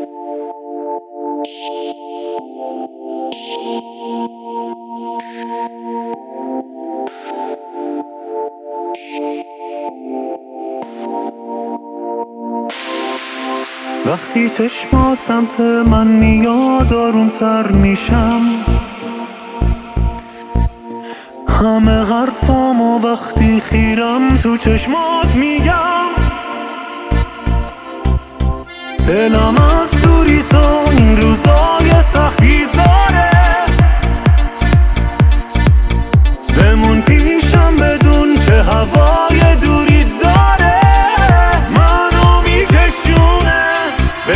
وقتی چشمات سمت من میاد آرومتر میشم، همه حرفامو وقتی خیرم تو چشمات میگم. دلم از دوری تو این روزای سخت بیزاره، بمون پیشم بدون که هوای دوری داره، منو میکشونه به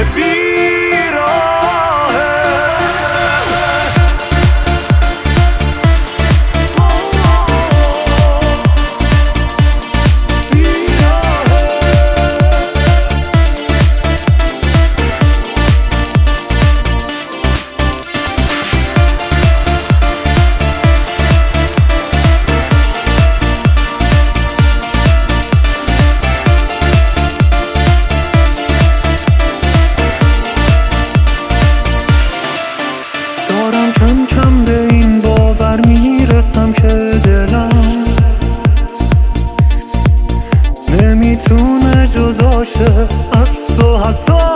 کم کم به این باور میرسم که دلم نمیتونه جدا شه از تو حتی